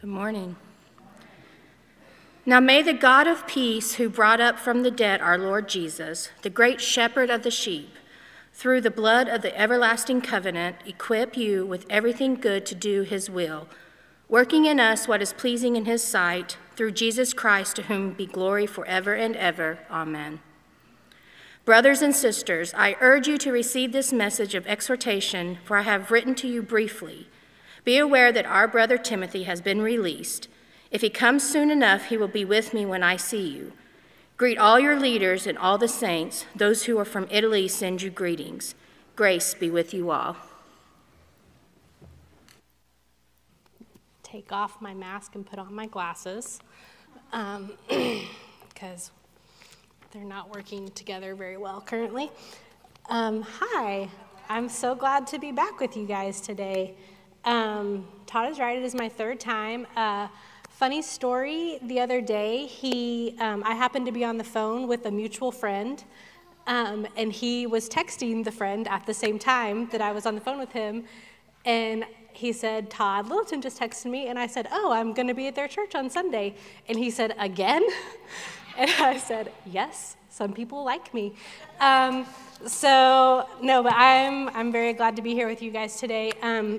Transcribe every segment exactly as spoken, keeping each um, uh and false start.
Good morning. Now may the God of peace, who brought up from the dead our Lord Jesus, the great shepherd of the sheep, through the blood of the everlasting covenant, equip you with everything good to do his will, working in us what is pleasing in his sight, through Jesus Christ, to whom be glory forever and ever. Amen. Brothers and sisters, I urge you to receive this message of exhortation, for I have written to you briefly. Be aware that our brother Timothy has been released. If he comes soon enough, he will be with me when I see you. Greet all your leaders and all the saints. Those who are from Italy send you greetings. Grace be with you all. Take off my mask and put on my glasses, um, because they're not working together very well currently. Um, hi, I'm so glad to be back with you guys today. Um, Todd is right, it is my third time. Uh, funny story, the other day, he, um, I happened to be on the phone with a mutual friend, um, and he was texting the friend at the same time that I was on the phone with him, and he said, Todd Littleton just texted me, and I said, oh, I'm going to be at their church on Sunday. And he said, again? And I said, yes, some people like me. Um, so, no, but I'm I'm very glad to be here with you guys today. Um,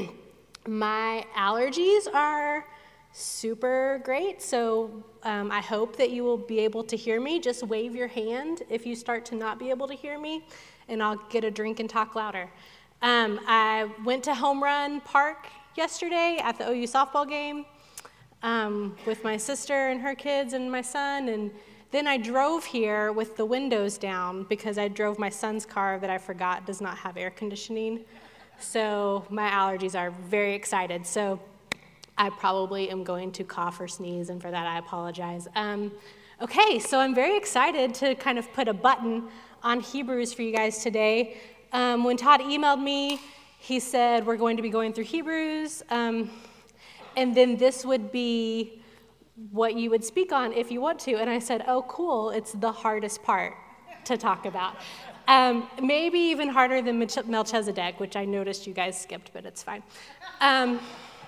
my allergies are super great, so um, I hope that you will be able to hear me. Just wave your hand if you start to not be able to hear me, and I'll get a drink and talk louder. Um, I went to Home Run Park yesterday at the O U softball game um, with my sister and her kids and my son, and then I drove here with the windows down because I drove my son's car that I forgot does not have air conditioning. So my allergies are very excited. So I probably am going to cough or sneeze, and for that I apologize. Um, okay, so I'm very excited to kind of put a button on Hebrews for you guys today. Um, when Todd emailed me, he said we're going to be going through Hebrews, um, and then this would be what you would speak on if you want to. And I said, oh, cool, it's the hardest part to talk about. Um, maybe even harder than Melchizedek, which I noticed you guys skipped, but it's fine. Um,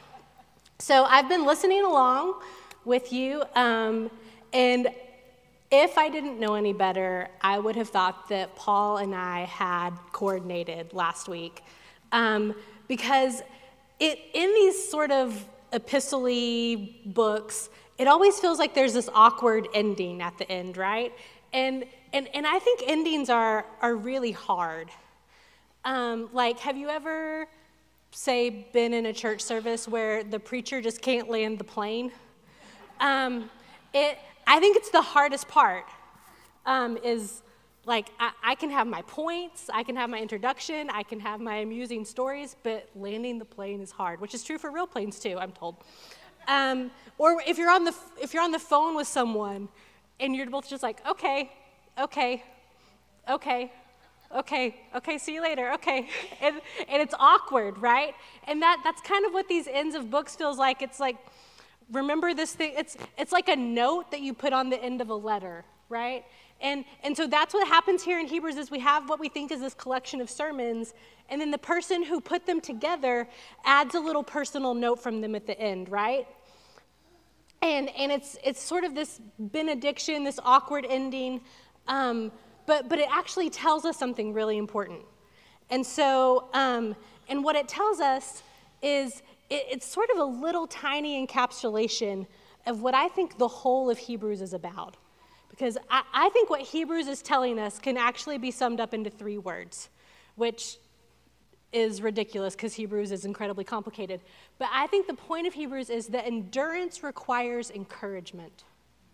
so I've been listening along with you, um, and if I didn't know any better, I would have thought that Paul and I had coordinated last week, um, because it, in these sort of epistle-y books, it always feels like there's this awkward ending at the end, right? And and and I think endings are are really hard. Um, like, have you ever, say, been in a church service where the preacher just can't land the plane? Um, it. I think it's the hardest part, um, is like, I, I can have my points, I can have my introduction, I can have my amusing stories, but landing the plane is hard, which is true for real planes too, I'm told. Um, or if you're on the if you're on the phone with someone, and you're both just like, okay, okay, okay, okay, okay, see you later, okay, and and it's awkward, right? And that that's kind of what these ends of books feels like. It's like, remember this thing, it's it's like a note that you put on the end of a letter, right? And and so that's what happens here in Hebrews, is we have what we think is this collection of sermons, and then the person who put them together adds a little personal note from them at the end, right? And and it's it's sort of this benediction, this awkward ending, um, but but it actually tells us something really important. And so, um, and what it tells us is, it's sort of a little tiny encapsulation of what I think the whole of Hebrews is about. Because I, I think what Hebrews is telling us can actually be summed up into three words, which is ridiculous because Hebrews is incredibly complicated. But I think the point of Hebrews is that endurance requires encouragement.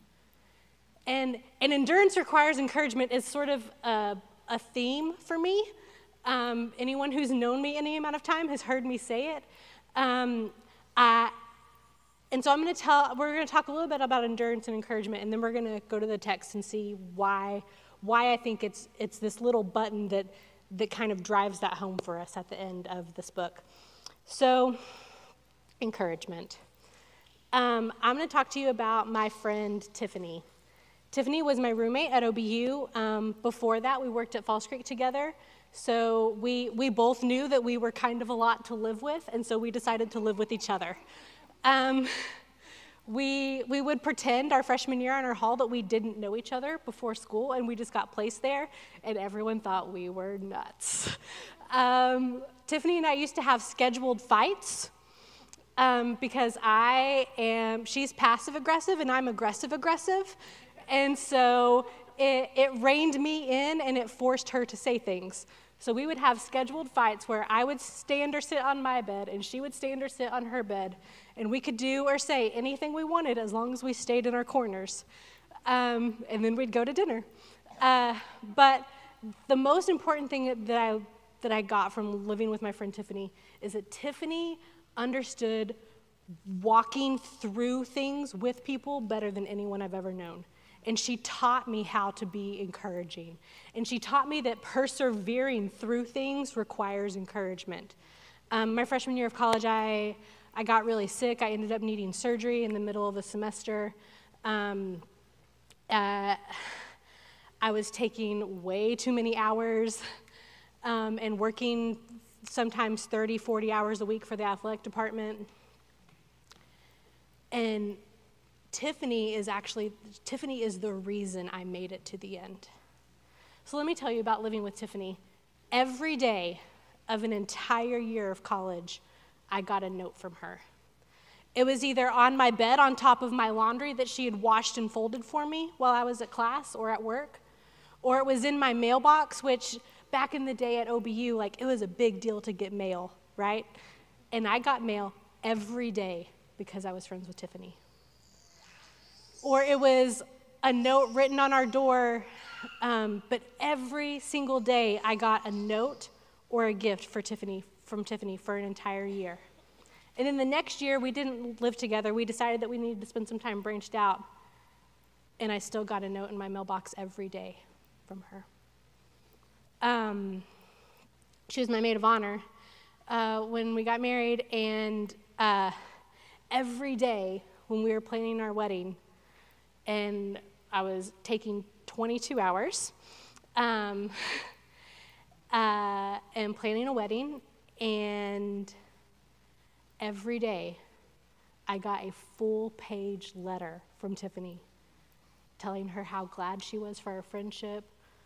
And, and endurance requires encouragement is sort of a, a theme for me. Um, anyone who's known me any amount of time has heard me say it. Um, I, and so I'm going to tell, we're going to talk a little bit about endurance and encouragement, and then we're going to go to the text and see why, why I think it's it's this little button that that kind of drives that home for us at the end of this book. So, encouragement. Um, I'm going to talk to you about my friend Tiffany. Tiffany was my roommate at O B U. Um, before that, we worked at Falls Creek together. So we we both knew that we were kind of a lot to live with, and so we decided to live with each other. Um, we, we would pretend our freshman year in our hall that we didn't know each other before school, and we just got placed there, and everyone thought we were nuts. Um, Tiffany and I used to have scheduled fights um, because I am, she's passive aggressive and I'm aggressive aggressive. And so it, it reined me in and it forced her to say things. So we would have scheduled fights where I would stand or sit on my bed and she would stand or sit on her bed. And we could do or say anything we wanted as long as we stayed in our corners. Um, and then we'd go to dinner. Uh, but the most important thing that I, that I got from living with my friend Tiffany is that Tiffany understood walking through things with people better than anyone I've ever known. And she taught me how to be encouraging. And she taught me that persevering through things requires encouragement. Um, my freshman year of college, I, I got really sick. I ended up needing surgery in the middle of the semester. Um, uh, I was taking way too many hours um, and working sometimes thirty, forty hours a week for the athletic department. And Tiffany is actually, Tiffany is the reason I made it to the end. So let me tell you about living with Tiffany. Every day of an entire year of college, I got a note from her. It was either on my bed on top of my laundry that she had washed and folded for me while I was at class or at work, or it was in my mailbox, which back in the day at O B U, like it was a big deal to get mail, right? And I got mail every day because I was friends with Tiffany. Or it was a note written on our door, um, but every single day I got a note or a gift for Tiffany, from Tiffany for an entire year. And then the next year, we didn't live together. We decided that we needed to spend some time branched out. And I still got a note in my mailbox every day from her. Um, she was my maid of honor uh, when we got married, and uh, every day when we were planning our wedding, and I was taking twenty-two hours um, uh, and planning a wedding, and every day I got a full-page letter from Tiffany telling her how glad she was for our friendship.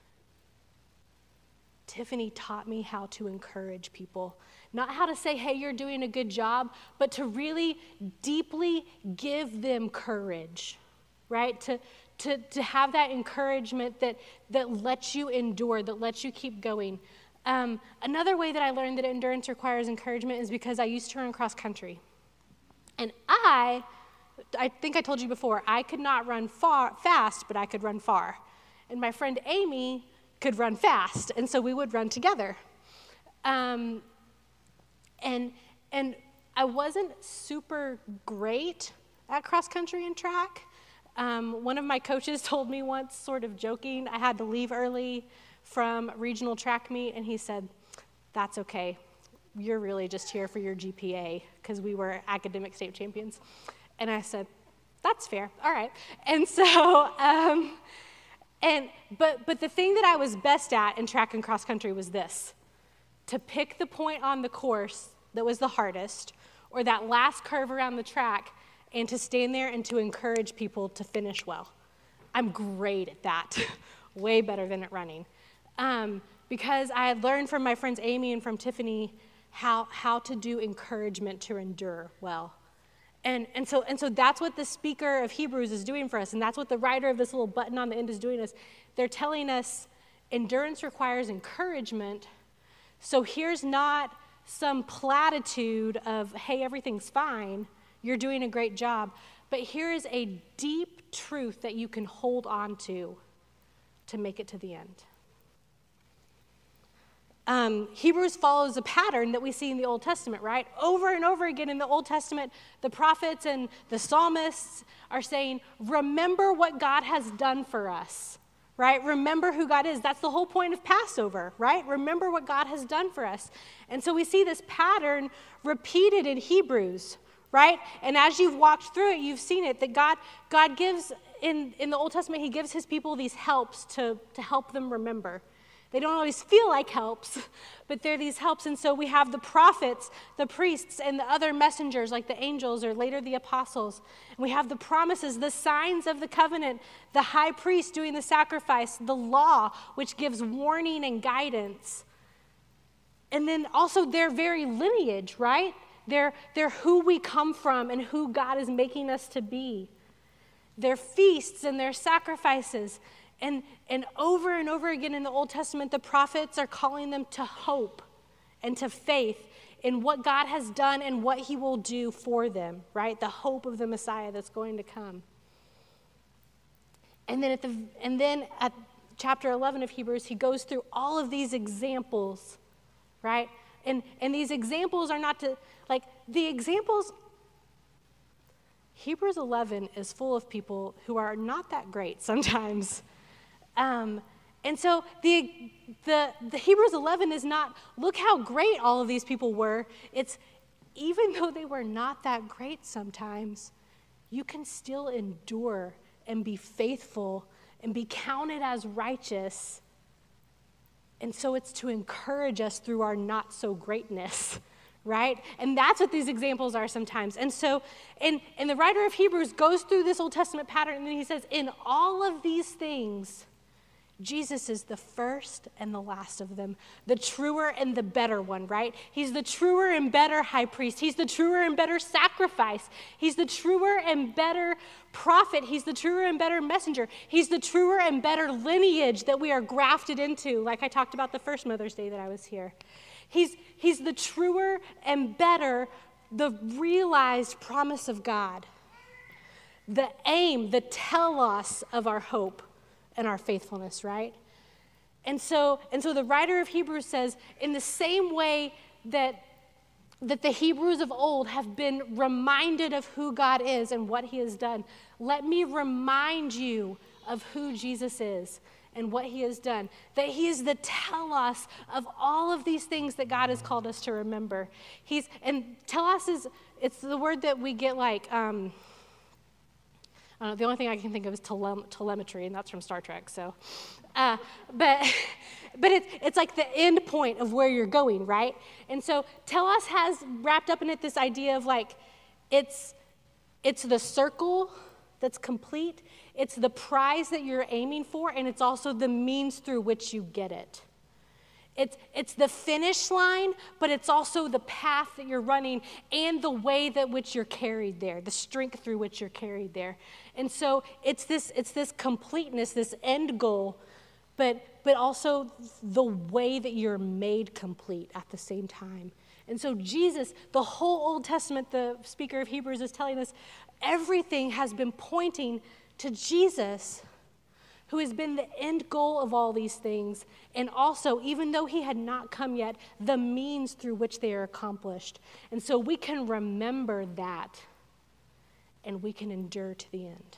Tiffany taught me how to encourage people. Not how to say, hey, you're doing a good job, but to really deeply give them courage. Right? To, to, to have that encouragement that, that lets you endure, that lets you keep going. Um, another way that I learned that endurance requires encouragement is because I used to run cross country. And I, I think I told you before, I could not run far, fast, but I could run far. And my friend Amy could run fast, and so we would run together. Um, and, and I wasn't super great at cross country and track. Um, one of my coaches told me once, sort of joking, I had to leave early from regional track meet, and he said, that's okay. You're really just here for your G P A, because we were academic state champions. And I said, that's fair, all right. And so, um, and but, but the thing that I was best at in track and cross country was this, to pick the point on the course that was the hardest, or that last curve around the track, and to stand there and to encourage people to finish well. I'm great at that, way better than at running. Um, because I had learned from my friends Amy and from Tiffany how, how to do encouragement to endure well. And, and, so, and so that's what the speaker of Hebrews is doing for us, and that's what the writer of this little button on the end is doing us. They're telling us endurance requires encouragement, so here's not some platitude of, hey, everything's fine, you're doing a great job. But here is a deep truth that you can hold on to to make it to the end. Um, Hebrews follows a pattern that we see in the Old Testament, right? Over and over again in the Old Testament, the prophets and the psalmists are saying, remember what God has done for us, right? Remember who God is. That's the whole point of Passover, right? Remember what God has done for us. And so we see this pattern repeated in Hebrews, right? And as you've walked through it, you've seen it, that God, God gives, in, in the Old Testament, he gives his people these helps to, to help them remember. They don't always feel like helps, but they're these helps. And so we have the prophets, the priests, and the other messengers like the angels or later the apostles. And we have the promises, the signs of the covenant, the high priest doing the sacrifice, the law, which gives warning and guidance. And then also their very lineage, right? They're, they're who we come from and who God is making us to be. Their feasts and their sacrifices. And, and over and over again in the Old Testament, the prophets are calling them to hope and to faith in what God has done and what he will do for them, right? The hope of the Messiah that's going to come. And then at the and then at chapter eleven of Hebrews, he goes through all of these examples, right? And and these examples are not to, like, the examples, Hebrews eleven is full of people who are not that great sometimes. Um, and so the, the the Hebrews eleven is not, look how great all of these people were. It's, even though they were not that great sometimes, you can still endure and be faithful and be counted as righteous. And so it's to encourage us through our not so greatness, right? And that's what these examples are sometimes. And so, and, and the writer of Hebrews goes through this Old Testament pattern, and then he says, in all of these things, Jesus is the first and the last of them, the truer and the better one, right? He's the truer and better high priest. He's the truer and better sacrifice. He's the truer and better prophet. He's the truer and better messenger. He's the truer and better lineage that we are grafted into, like I talked about the first Mother's Day that I was here. He's, he's the truer and better, the realized promise of God, the aim, the telos of our hope and our faithfulness, right? And so, and so the writer of Hebrews says, in the same way that, that the Hebrews of old have been reminded of who God is and what he has done, let me remind you of who Jesus is and what he has done. That he is the telos of all of these things that God has called us to remember. He's, and telos is, it's the word that we get like, um, I don't know, the only thing I can think of is tele- telemetry, and that's from Star Trek. So, uh, but but it's it's like the end point of where you're going, right? And so telos has wrapped up in it this idea of like, it's it's the circle that's complete, it's the prize that you're aiming for, and it's also the means through which you get it. It's, it's the finish line, but it's also the path that you're running and the way that which you're carried there, the strength through which you're carried there. And so it's this, it's this completeness, this end goal, but, but also the way that you're made complete at the same time. And so Jesus, the whole Old Testament, the speaker of Hebrews is telling us, everything has been pointing to Jesus, who has been the end goal of all these things, and also, even though he had not come yet, the means through which they are accomplished. And so we can remember that, and we can endure to the end.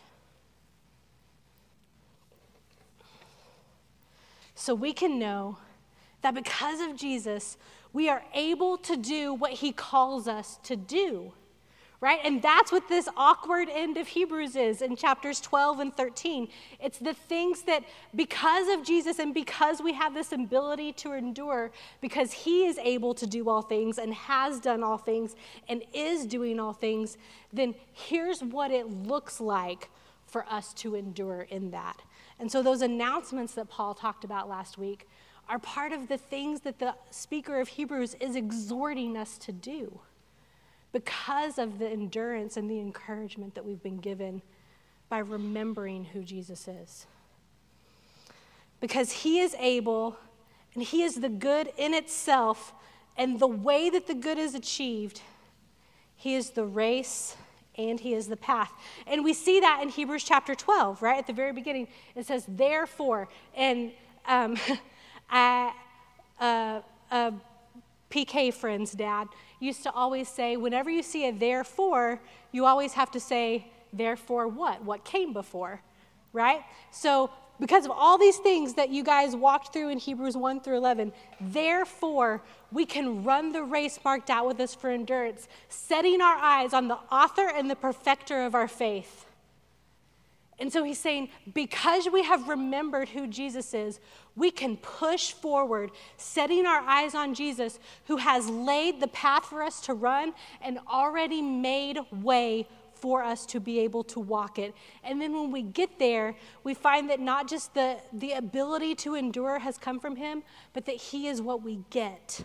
So we can know that because of Jesus, we are able to do what he calls us to do. Right? And that's what this awkward end of Hebrews is in chapters twelve and thirteen. It's the things that because of Jesus and because we have this ability to endure, because he is able to do all things and has done all things and is doing all things, then here's what it looks like for us to endure in that. And so those announcements that Paul talked about last week are part of the things that the speaker of Hebrews is exhorting us to do, because of the endurance and the encouragement that we've been given by remembering who Jesus is. Because he is able, and he is the good in itself, and the way that the good is achieved, he is the race and he is the path. And we see that in Hebrews chapter twelve, right? At the very beginning, it says, therefore, and um, I, uh, uh, P K friend's dad used to always say, whenever you see a therefore, you always have to say, therefore what? What came before, right? So because of all these things that you guys walked through in Hebrews one through eleven, therefore we can run the race marked out with us for endurance, setting our eyes on the author and the perfecter of our faith. And so he's saying, because we have remembered who Jesus is, we can push forward, setting our eyes on Jesus, who has laid the path for us to run and already made way for us to be able to walk it. And then when we get there, we find that not just the, the ability to endure has come from him, but that he is what we get.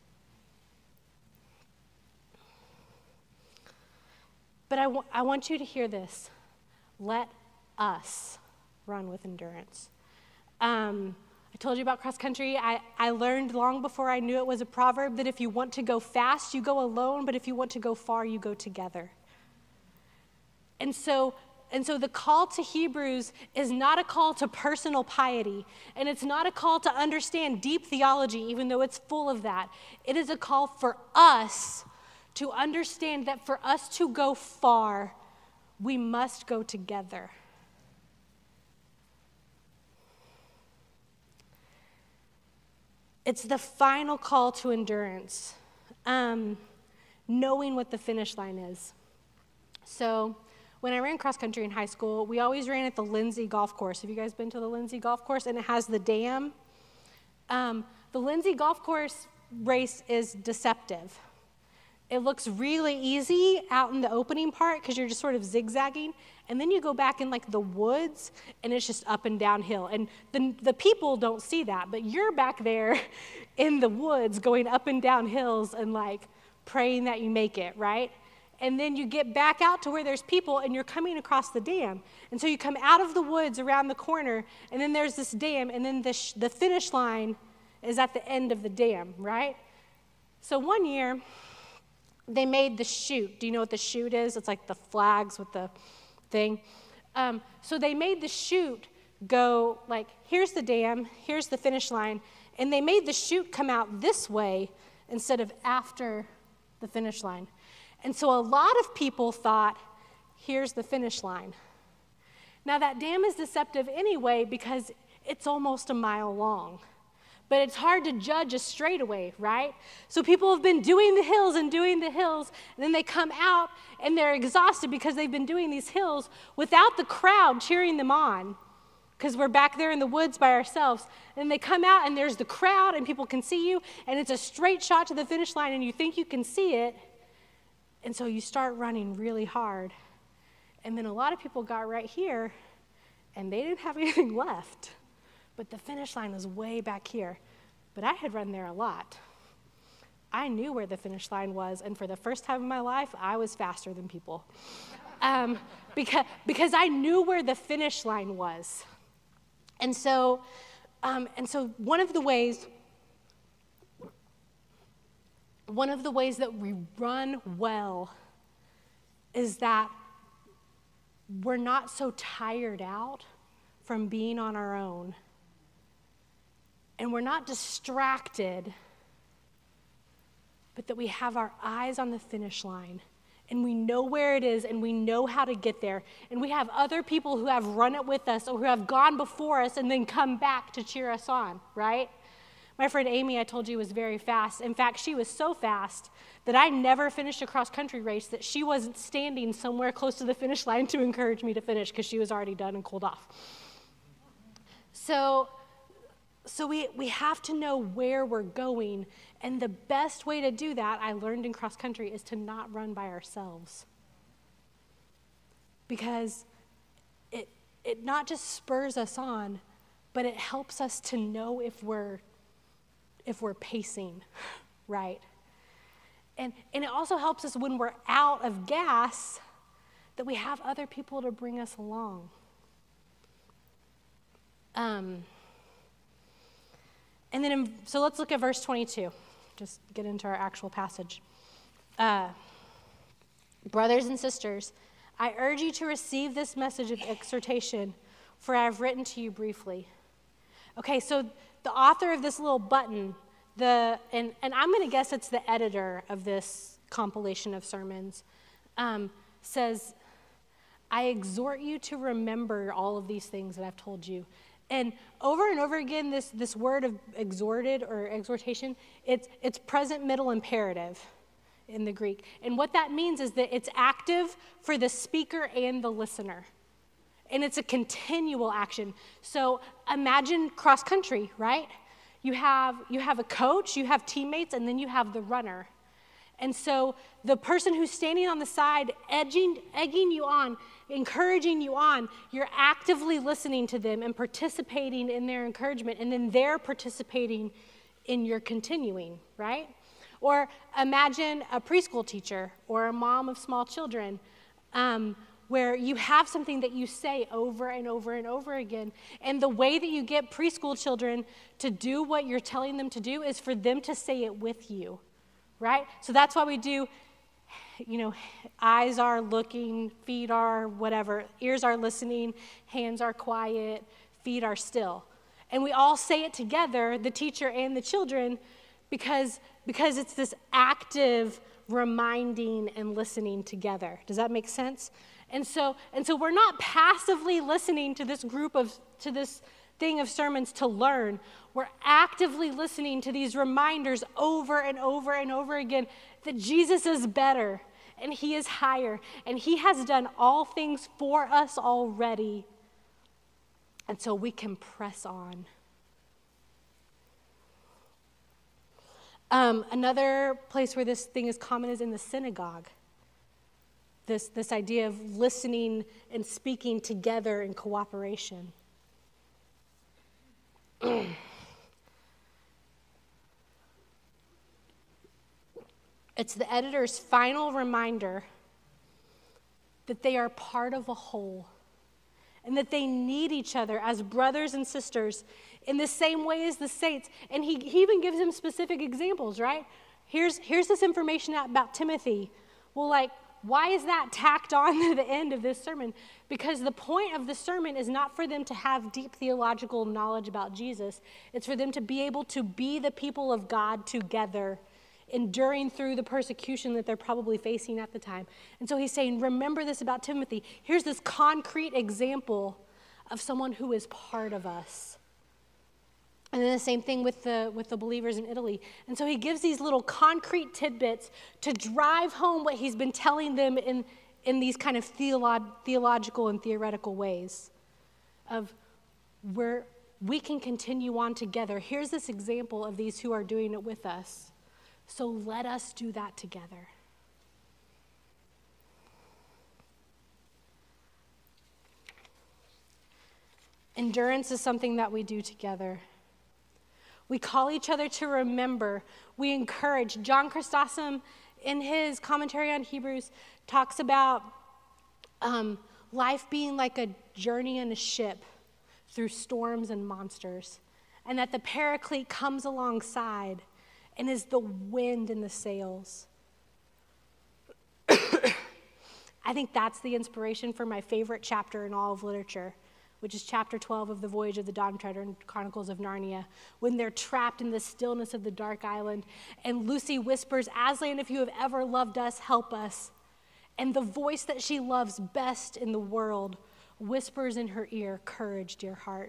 But I, w- I want you to hear this. Let us run with endurance. Um, I told you about cross country. I, I learned long before I knew it was a proverb that if you want to go fast, you go alone, but if you want to go far, you go together. And so, and so the call to Hebrews is not a call to personal piety, and it's not a call to understand deep theology, even though it's full of that. It is a call for us to understand that for us to go far, we must go together. It's the final call to endurance, um, knowing what the finish line is. So when I ran cross country in high school, we always ran at the Lindsay Golf Course. Have you guys been to the Lindsay Golf Course? And it has the dam. Um, the Lindsay Golf Course race is deceptive. It looks really easy out in the opening part because you're just sort of zigzagging. And then you go back in like the woods and it's just up and downhill. And the, the people don't see that, but you're back there in the woods going up and down hills and like praying that you make it, right? And then you get back out to where there's people and you're coming across the dam. And so you come out of the woods around the corner and then there's this dam and then the, sh- the finish line is at the end of the dam, right? So one year, they made the chute. Do you know what the chute is? It's like the flags with the thing. Um, so they made the chute go like, here's the dam, here's the finish line, and they made the chute come out this way instead of after the finish line. And so a lot of people thought, here's the finish line. Now that dam is deceptive anyway because it's almost a mile long. But it's hard to judge a straightaway, right? So people have been doing the hills and doing the hills, and then they come out and they're exhausted because they've been doing these hills without the crowd cheering them on because we're back there in the woods by ourselves. And they come out and there's the crowd and people can see you, and it's a straight shot to the finish line and you think you can see it, and so you start running really hard. And then a lot of people got right here and they didn't have anything left. But the finish line was way back here. But I had run there a lot. I knew where the finish line was, and for the first time in my life, I was faster than people. Um, because, because I knew where the finish line was. And so, um, and so one of the ways, one of the ways that we run well is that we're not so tired out from being on our own. And we're not distracted, but that we have our eyes on the finish line and we know where it is and we know how to get there. And we have other people who have run it with us or who have gone before us and then come back to cheer us on, right? My friend Amy, I told you, was very fast. In fact, she was so fast that I never finished a cross-country race that she wasn't standing somewhere close to the finish line to encourage me to finish because she was already done and cooled off. So... So we, we have to know where we're going, and the best way to do that, I learned in cross country, is to not run by ourselves. Because it, it not just spurs us on, but it helps us to know if we're, if we're pacing right. And, and it also helps us when we're out of gas that we have other people to bring us along. Um... And then, in, so let's look at verse twenty-two. Just get into our actual passage. Uh, Brothers and sisters, I urge you to receive this message of exhortation, for I have written to you briefly. Okay, so the author of this little button, the and, and I'm going to guess it's the editor of this compilation of sermons, um, says, I exhort you to remember all of these things that I've told you. And over and over again, this, this word of exhorted or exhortation, it's, it's present middle imperative in the Greek. And what that means is that it's active for the speaker and the listener. and it's a continual action. So imagine cross country, right? You have, you have a coach, you have teammates, and then you have the runner. And so the person who's standing on the side, edging, egging you on, encouraging you on, you're actively listening to them and participating in their encouragement, and then they're participating in your continuing, right? Or imagine a preschool teacher or a mom of small children, um, where you have something that you say over and over and over again. And the way that you get preschool children to do what you're telling them to do is for them to say it with you, right? So that's why we do, you know, eyes are looking, feet are whatever, ears are listening, hands are quiet, feet are still. And we all say it together, the teacher and the children, because, because it's this active reminding and listening together. Does that make sense? And so, and so we're not passively listening to this group of, to this thing of sermons to learn. We're actively listening to these reminders over and over and over again that Jesus is better and he is higher and he has done all things for us already. And so we can press on. Um, another place where this thing is common is in the synagogue. This, this idea of listening and speaking together in cooperation. It's the editor's final reminder that they are part of a whole and that they need each other as brothers and sisters in the same way as the saints. And he, he even gives them specific examples, right? Here's, here's this information about Timothy. Well, like, why is that tacked on to the end of this sermon? Because the point of the sermon is not for them to have deep theological knowledge about Jesus. It's for them to be able to be the people of God together, enduring through the persecution that they're probably facing at the time. And so he's saying, remember this about Timothy. Here's this concrete example of someone who is part of us. And then the same thing with the, with the believers in Italy. And so he gives these little concrete tidbits to drive home what he's been telling them in, in these kind of theolo- theological and theoretical ways of where we can continue on together. Here's this example of these who are doing it with us. So let us do that together. Endurance is something that we do together. We call each other to remember. We encourage. John Chrysostom, in his commentary on Hebrews, talks about um, life being like a journey in a ship through storms and monsters, and that the Paraclete comes alongside and is the wind in the sails. I think that's the inspiration for my favorite chapter in all of literature, which is chapter twelve of The Voyage of the Dawn Treader and Chronicles of Narnia, when they're trapped in the stillness of the dark island, and Lucy whispers, "Aslan, if you have ever loved us, help us." And the voice that she loves best in the world whispers in her ear, "Courage, dear heart."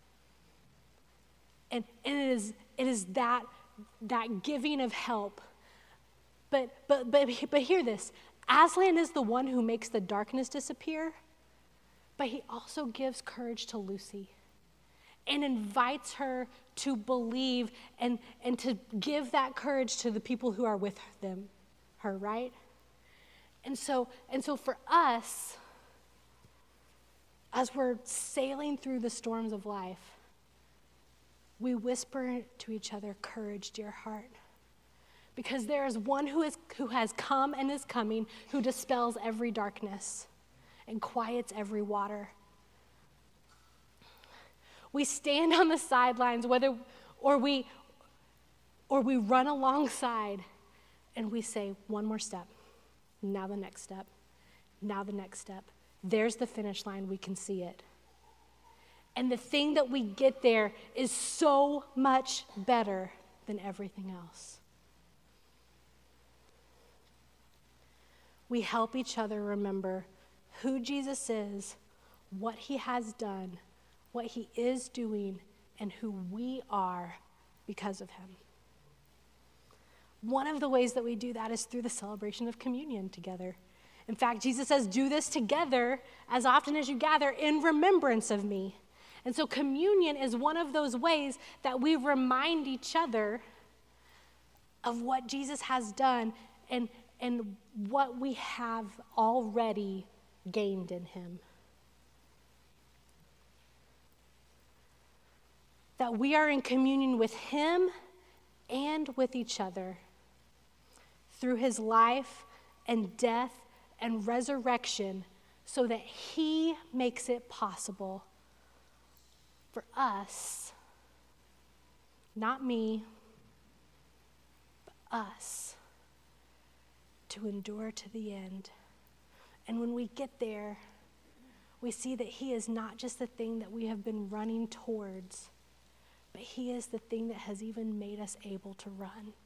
And, and it is it is that that giving of help. But but but but hear this. Aslan is the one who makes the darkness disappear. But he also gives courage to Lucy and invites her to believe and, and to give that courage to the people who are with them, her, right? And so, and so for us, as we're sailing through the storms of life, we whisper to each other, "Courage, dear heart." Because there is one who is who has come and is coming, who dispels every darkness and quiets every water. We stand on the sidelines, whether or we or we run alongside, and we say, "One more step, now the next step, now the next step." There's the finish line, we can see it. And the thing that we get there is so much better than everything else. We help each other remember who Jesus is, what he has done, what he is doing, and who we are because of him. One of the ways that we do that is through the celebration of communion together. In fact, Jesus says, do this together as often as you gather in remembrance of me. And so communion is one of those ways that we remind each other of what Jesus has done and, and what we have already gained in him. That we are in communion with him and with each other through his life and death and resurrection, so that he makes it possible for us, not me, but us, to endure to the end. And when we get there, we see that he is not just the thing that we have been running towards, but he is the thing that has even made us able to run.